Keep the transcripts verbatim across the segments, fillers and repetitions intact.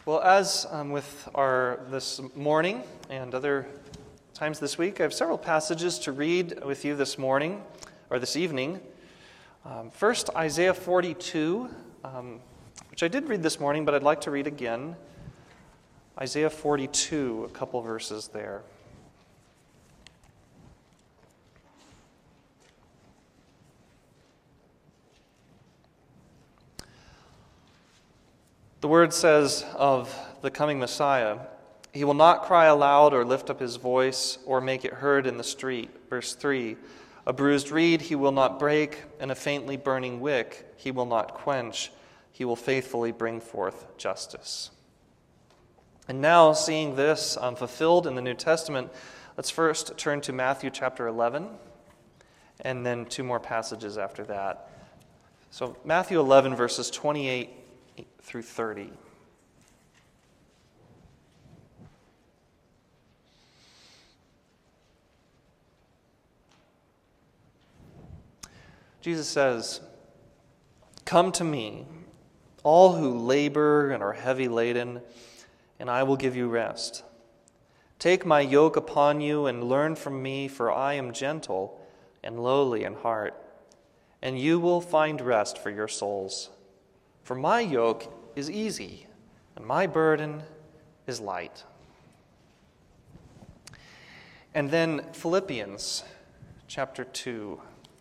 Well, as um, with our this morning and other times this week, I have several passages to read with you this morning, or this evening. Um, first, Isaiah forty-two, um, which I did read this morning, but I'd like to read again. Isaiah forty-two, a couple verses there. The word says of the coming Messiah, "He will not cry aloud or lift up his voice or make it heard in the street." Verse three, "A bruised reed he will not break, and a faintly burning wick he will not quench. He will faithfully bring forth justice." And now, seeing this um, fulfilled in the New Testament, let's first turn to Matthew chapter eleven, and then two more passages after that. So Matthew eleven, verses twenty-eight through thirty. Jesus says, "Come to me, all who labor and are heavy laden, and I will give you rest. Take my yoke upon you and learn from me, for I am gentle and lowly in heart, and you will find rest for your souls. For my yoke is easy, and my burden is light." And then Philippians chapter two.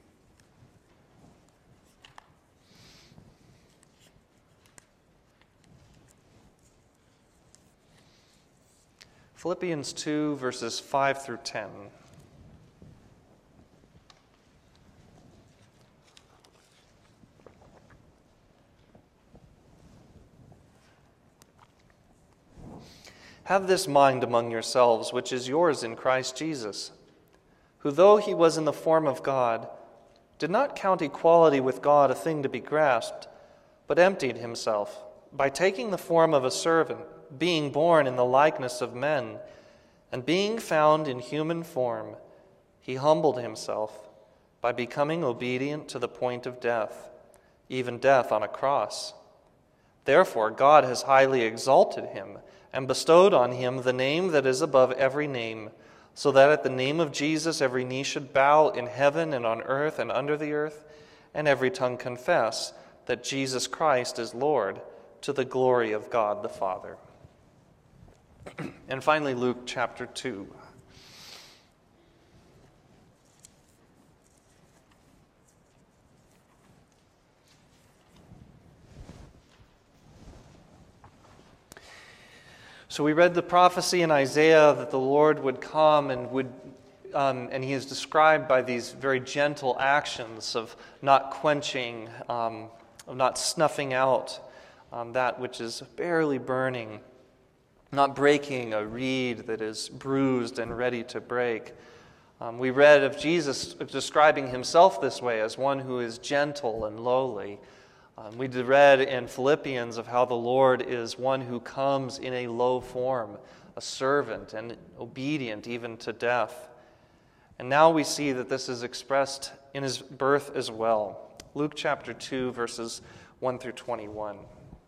Philippians two, verses five through ten. "Have this mind among yourselves, which is yours in Christ Jesus, who, though he was in the form of God, did not count equality with God a thing to be grasped, but emptied himself by taking the form of a servant, being born in the likeness of men, and being found in human form, he humbled himself by becoming obedient to the point of death, even death on a cross. Therefore God has highly exalted him and bestowed on him the name that is above every name, so that at the name of Jesus every knee should bow in heaven and on earth and under the earth, and every tongue confess that Jesus Christ is Lord, to the glory of God the Father." And finally, Luke chapter two. So we read the prophecy in Isaiah that the Lord would come and would, um, and he is described by these very gentle actions of not quenching, um, of not snuffing out um, that which is barely burning, not breaking a reed that is bruised and ready to break. Um, we read of Jesus describing himself this way, as one who is gentle and lowly. Um, we read in Philippians of how the Lord is one who comes in a low form, a servant and obedient even to death. And now we see that this is expressed in his birth as well. Luke chapter two, verses one through twenty-one.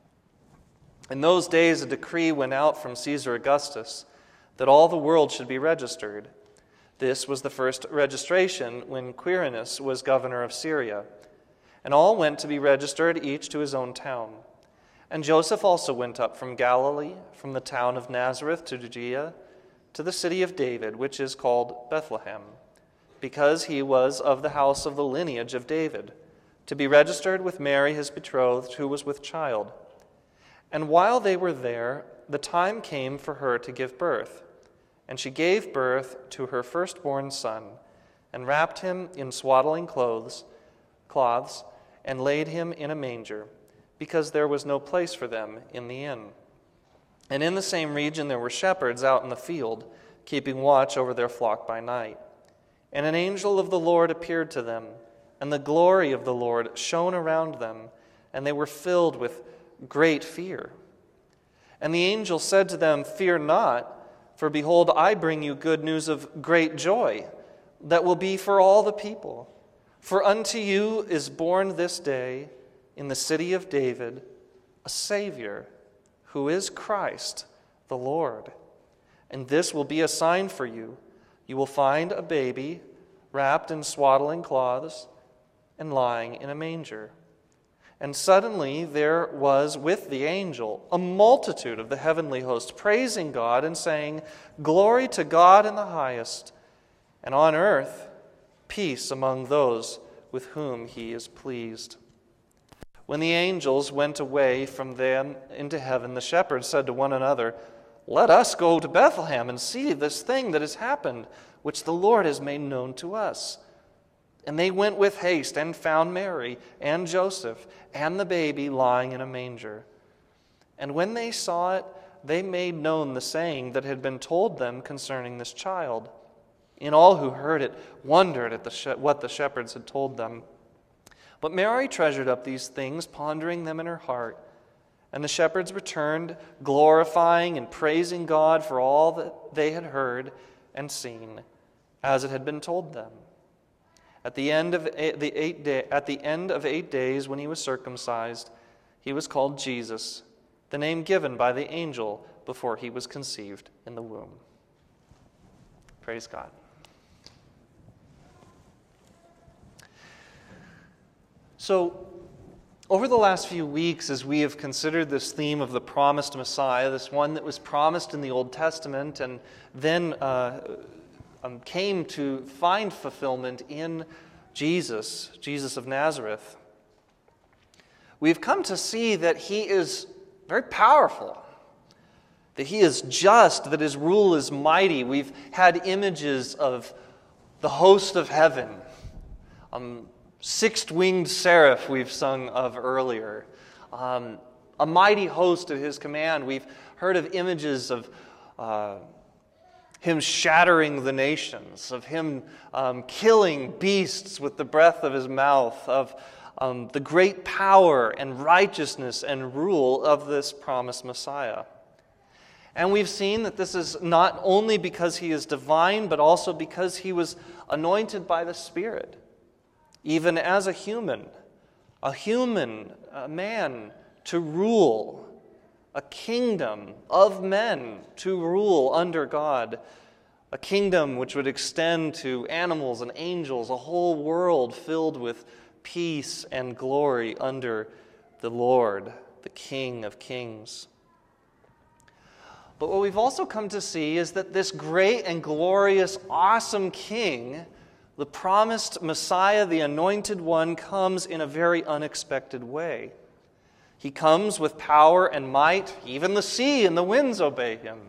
"In those days a decree went out from Caesar Augustus that all the world should be registered. This was the first registration when Quirinius was governor of Syria. And all went to be registered, each to his own town. And Joseph also went up from Galilee, from the town of Nazareth to Judea, to the city of David, which is called Bethlehem, because he was of the house of the lineage of David, to be registered with Mary his betrothed, who was with child. And while they were there, the time came for her to give birth. And she gave birth to her firstborn son, and wrapped him in swaddling clothes, cloths, and laid him in a manger, because there was no place for them in the inn. And in the same region there were shepherds out in the field, keeping watch over their flock by night. And an angel of the Lord appeared to them, and the glory of the Lord shone around them, and they were filled with great fear. And the angel said to them, 'Fear not, for behold, I bring you good news of great joy, that will be for all the people. For unto you is born this day in the city of David a Savior, who is Christ the Lord. And this will be a sign for you. You will find a baby wrapped in swaddling cloths and lying in a manger." And suddenly there was with the angel a multitude of the heavenly host, praising God and saying, "Glory to God in the highest, and on earth peace among those with whom he is pleased." When the angels went away from them into heaven, the shepherds said to one another, "Let us go to Bethlehem and see this thing that has happened, which the Lord has made known to us." And they went with haste and found Mary and Joseph and the baby lying in a manger. And when they saw it, they made known the saying that had been told them concerning this child. And all who heard it wondered at the she- what the shepherds had told them. But Mary treasured up these things, pondering them in her heart. And the shepherds returned, glorifying and praising God for all that they had heard and seen, as it had been told them. At the end of eight, the eight day, at the end of eight days, when he was circumcised, he was called Jesus, the name given by the angel before he was conceived in the womb. Praise God. So, over the last few weeks, as we have considered this theme of the promised Messiah, this one that was promised in the Old Testament and then uh, um, came to find fulfillment in Jesus, Jesus of Nazareth, we've come to see that he is very powerful, that he is just, that his rule is mighty. We've had images of the host of heaven, um, six-winged seraph we've sung of earlier, um, a mighty host at his command. We've heard of images of uh, him shattering the nations, of him um, killing beasts with the breath of his mouth, of um, the great power and righteousness and rule of this promised Messiah. And we've seen that this is not only because he is divine, but also because he was anointed by the Spirit. Even as a human, a human, a man to rule, a kingdom of men to rule under God, a kingdom which would extend to animals and angels, a whole world filled with peace and glory under the Lord, the King of Kings. But what we've also come to see is that this great and glorious, awesome King, the promised Messiah, the Anointed One, comes in a very unexpected way. He comes with power and might. Even the sea and the winds obey him.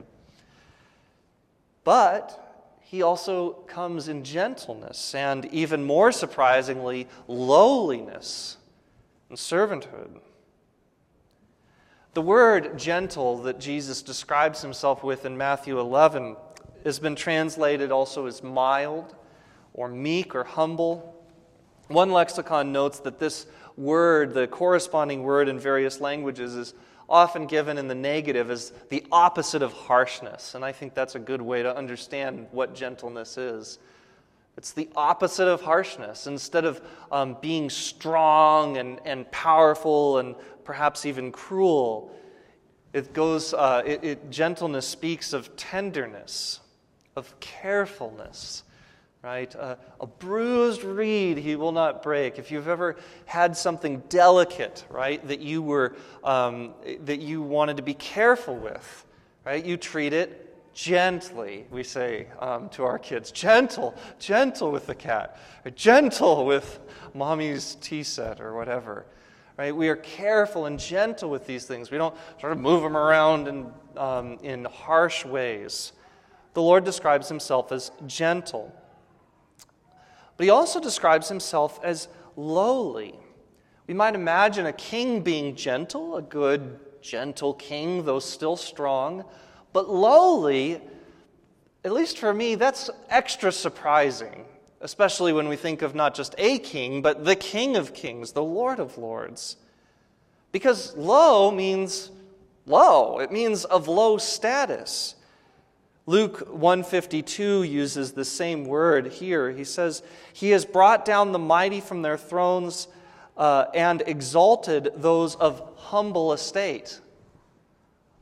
But he also comes in gentleness and, even more surprisingly, lowliness and servanthood. The word gentle that Jesus describes himself with in Matthew eleven has been translated also as mild, or meek, or humble. One lexicon notes that this word, the corresponding word in various languages, is often given in the negative as the opposite of harshness. And I think that's a good way to understand what gentleness is. It's the opposite of harshness. Instead of um, being strong and, and powerful and perhaps even cruel, it goes. Uh, it, it, gentleness speaks of tenderness, of carefulness. Right? Uh, a bruised reed he will not break. If you've ever had something delicate, right, that you were um, that you wanted to be careful with, right, you treat it gently. We say um, to our kids, gentle, gentle with the cat, or gentle with mommy's tea set or whatever. Right? We are careful and gentle with these things. We don't sort of move them around in um, in harsh ways. The Lord describes himself as gentle. But he also describes himself as lowly. We might imagine a king being gentle, a good, gentle king, though still strong. But lowly, at least for me, that's extra surprising, especially when we think of not just a king, but the King of Kings, the Lord of Lords. Because low means low. It means of low status. Luke one fifty-two uses the same word here. He says, "He has brought down the mighty from their thrones uh, and exalted those of humble estate."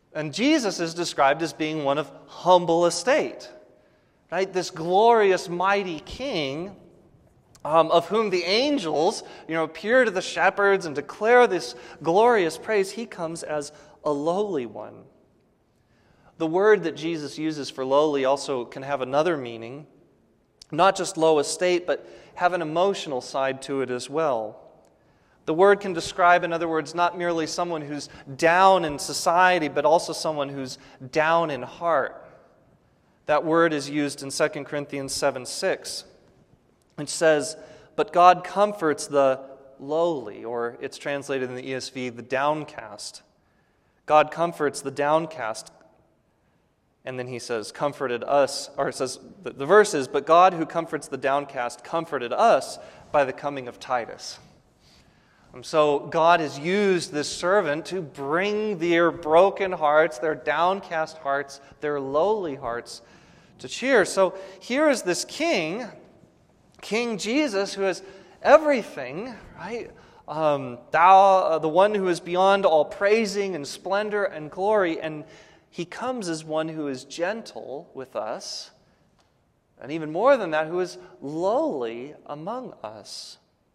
And Jesus is described as being one of humble estate. Right? This glorious, mighty king, um, of whom the angels, you know, appear to the shepherds and declare this glorious praise, he comes as a lowly one. The word that Jesus uses for lowly also can have another meaning, not just low estate, but have an emotional side to it as well. The word can describe, in other words, not merely someone who's down in society, but also someone who's down in heart. That word is used in Second Corinthians seven six, which says, "But God comforts the lowly," or it's translated in the E S V, the downcast. God comforts the downcast. And then he says, comforted us, or it says, the, the verse is, "But God who comforts the downcast comforted us by the coming of Titus." And so God has used this servant to bring their broken hearts, their downcast hearts, their lowly hearts to cheer. So here is this king, King Jesus, who has everything, right? Um, thou, uh, the one who is beyond all praising and splendor and glory, and he comes as one who is gentle with us, and even more than that, who is lowly among us.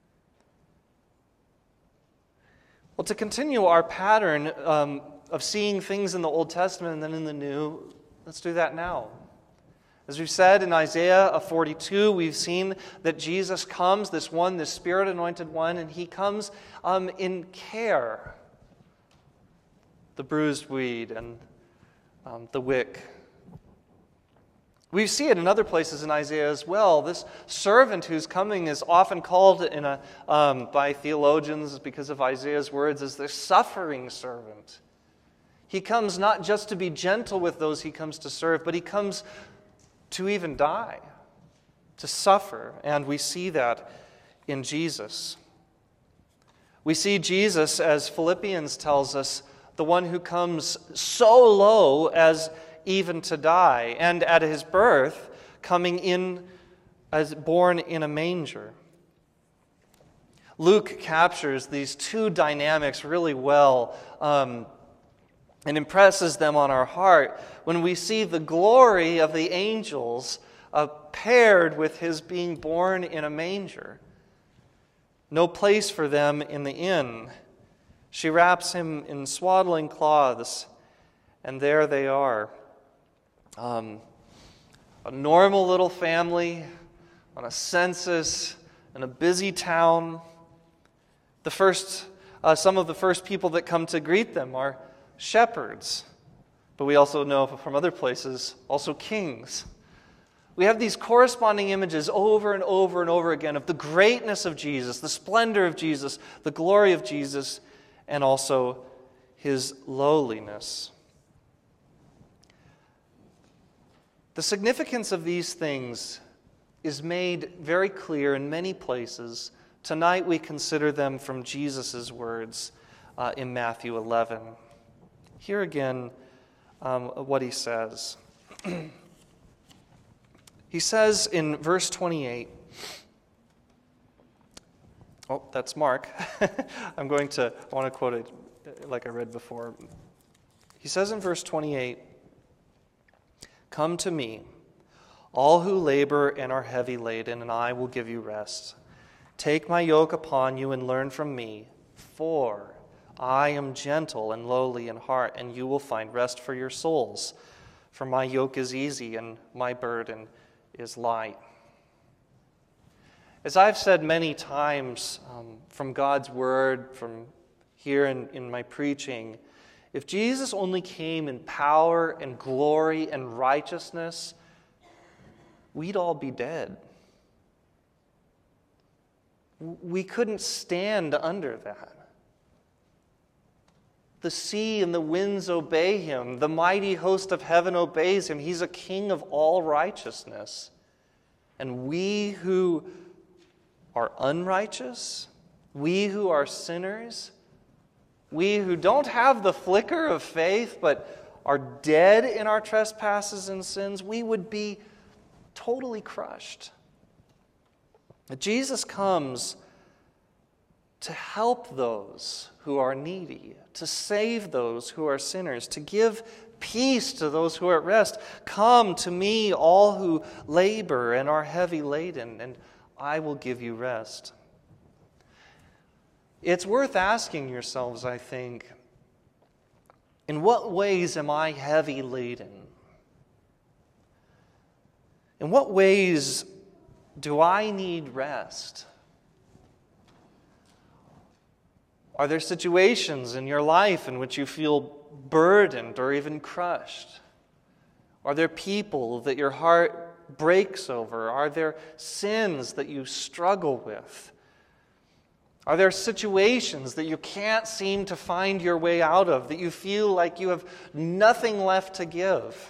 Well, to continue our pattern um, of seeing things in the Old Testament and then in the New, let's do that now. As we've said in Isaiah forty-two, we've seen that Jesus comes, this one, this Spirit-anointed one, and he comes um, in care. The bruised weed and um, the wick. We see it in other places in Isaiah as well. This servant who's coming is often called in a, um, by theologians because of Isaiah's words as the suffering servant. He comes not just to be gentle with those he comes to serve, but he comes to even die, to suffer. And we see that in Jesus. We see Jesus, as Philippians tells us, the one who comes so low as even to die, and at his birth, coming in as born in a manger. Luke captures these two dynamics really well um, and impresses them on our heart when we see the glory of the angels uh, paired with his being born in a manger. No place for them in the inn. She wraps him in swaddling cloths, and there they are. Um, a normal little family on a census in a busy town. The first, uh, some of the first people that come to greet them are shepherds, but we also know from other places, also kings. We have these corresponding images over and over and over again of the greatness of Jesus, the splendor of Jesus, the glory of Jesus, and also his lowliness. The significance of these things is made very clear in many places. Tonight we consider them from Jesus' words uh, in Matthew eleven. Here again, um, what he says. He says in verse twenty-eight, oh, that's Mark. I'm going to, I want to quote it like I read before. He says in verse twenty-eight, "Come to me, all who labor and are heavy laden, and I will give you rest. Take my yoke upon you and learn from me, for I am gentle and lowly in heart, and you will find rest for your souls. For my yoke is easy and my burden is light." As I've said many times um, from God's word, from here in, in my preaching, if Jesus only came in power and glory and righteousness, we'd all be dead. We couldn't stand under that. The sea and the winds obey him. The mighty host of heaven obeys him. He's a king of all righteousness. And we who are unrighteous, we who are sinners, we who don't have the flicker of faith but are dead in our trespasses and sins, we would be totally crushed. Jesus comes to help those who are needy, to save those who are sinners, to give peace to those who are at rest. Come to me, all who labor and are heavy laden, and I will give you rest. It's worth asking yourselves, I think, in what ways am I heavy laden? In what ways do I need rest? Are there situations in your life in which you feel burdened or even crushed? Are there people that your heart breaks over? Are there sins that you struggle with? Are there situations that you can't seem to find your way out of, that you feel like you have nothing left to give?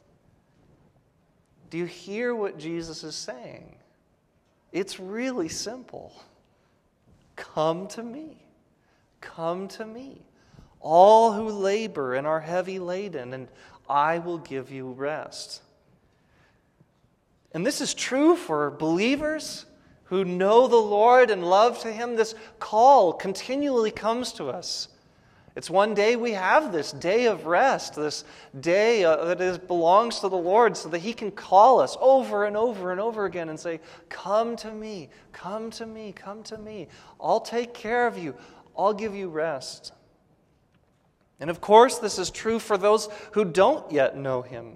Do you hear what Jesus is saying? It's really simple. Come to me. Come to me, all who labor and are heavy laden, and I will give you rest. And this is true for believers who know the Lord and love to Him. This call continually comes to us. It's one day we have this day of rest, this day uh, that is, belongs to the Lord, so that He can call us over and over and over again and say, come to me, come to me, come to me. I'll take care of you. I'll give you rest. And of course, this is true for those who don't yet know Him.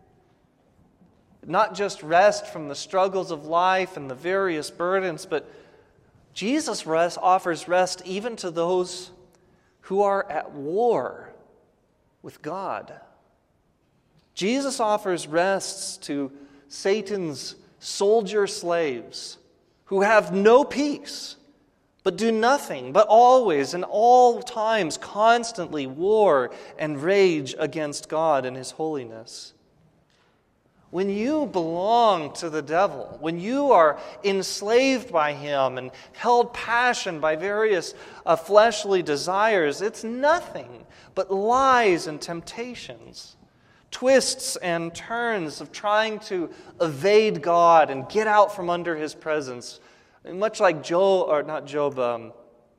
Not just rest from the struggles of life and the various burdens, but Jesus rest, offers rest even to those who are at war with God. Jesus offers rests to Satan's soldier slaves who have no peace, but do nothing, but always and all times constantly war and rage against God and His holiness. When you belong to the devil, when you are enslaved by him and held passion by various uh, fleshly desires, it's nothing but lies and temptations, twists and turns of trying to evade God and get out from under His presence. Much like Job, or not Job, um,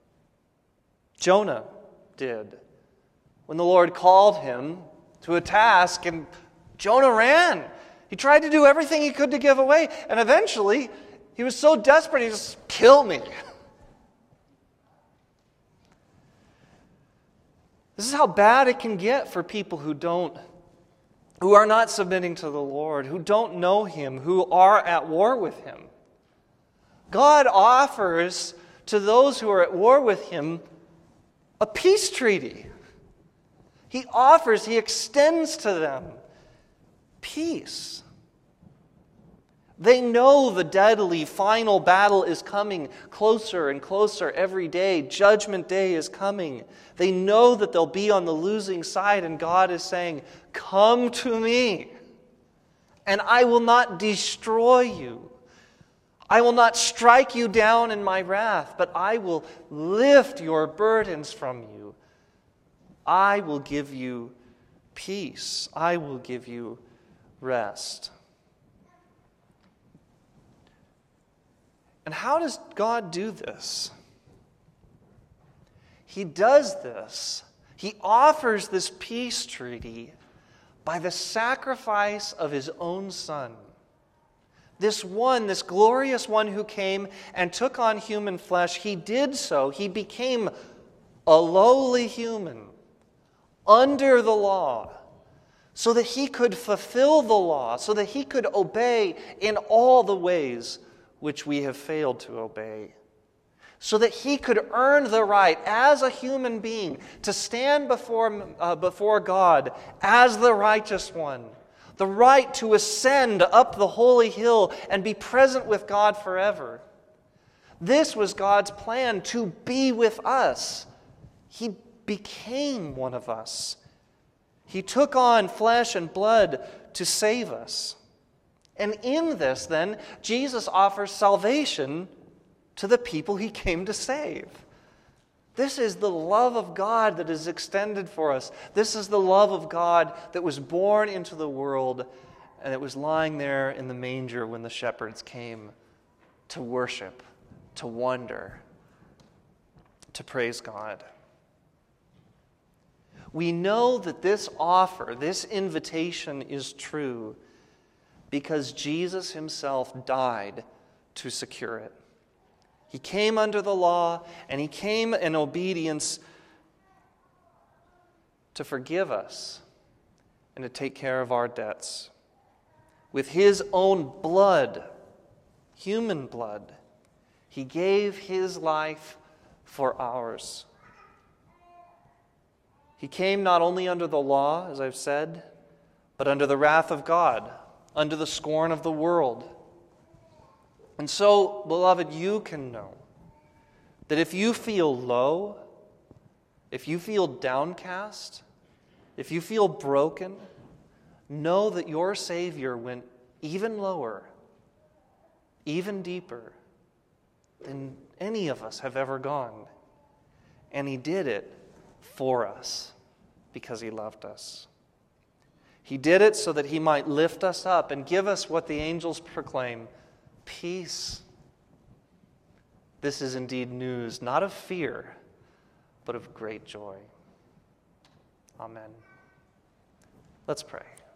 Jonah did. When the Lord called him to a task, and Jonah ran. He tried to do everything he could to give away, and eventually he was so desperate, he just, kill me. This is how bad it can get for people who don't, who are not submitting to the Lord, who don't know Him, who are at war with Him. God offers to those who are at war with Him a peace treaty. He offers, He extends to them peace. They know the deadly final battle is coming closer and closer every day. Judgment Day is coming. They know that they'll be on the losing side, and God is saying, come to me, and I will not destroy you. I will not strike you down in my wrath, but I will lift your burdens from you. I will give you peace. I will give you rest. And how does God do this? He does this. He offers this peace treaty by the sacrifice of His own Son. This one, this glorious one who came and took on human flesh, He did so. He became a lowly human under the law so that He could fulfill the law, so that He could obey in all the ways which we have failed to obey, so that He could earn the right as a human being to stand before, uh, before God as the righteous one, the right to ascend up the holy hill and be present with God forever. This was God's plan, to be with us. He became one of us. He took on flesh and blood to save us. And in this, then, Jesus offers salvation to the people He came to save. This is the love of God that is extended for us. This is the love of God that was born into the world, and it was lying there in the manger when the shepherds came to worship, to wonder. to praise God. We know that this offer, this invitation is true because Jesus himself died to secure it. He came under the law, and he came in obedience to forgive us and to take care of our debts. With his own blood, human blood, he gave his life for ours. He came not only under the law, as I've said, but under the wrath of God, under the scorn of the world. And so, beloved, you can know that if you feel low, if you feel downcast, if you feel broken, know that your Savior went even lower, even deeper than any of us have ever gone. And he did it for us because he loved us. He did it so that he might lift us up and give us what the angels proclaim, peace. This is indeed news, not of fear, but of great joy. Amen. Let's pray.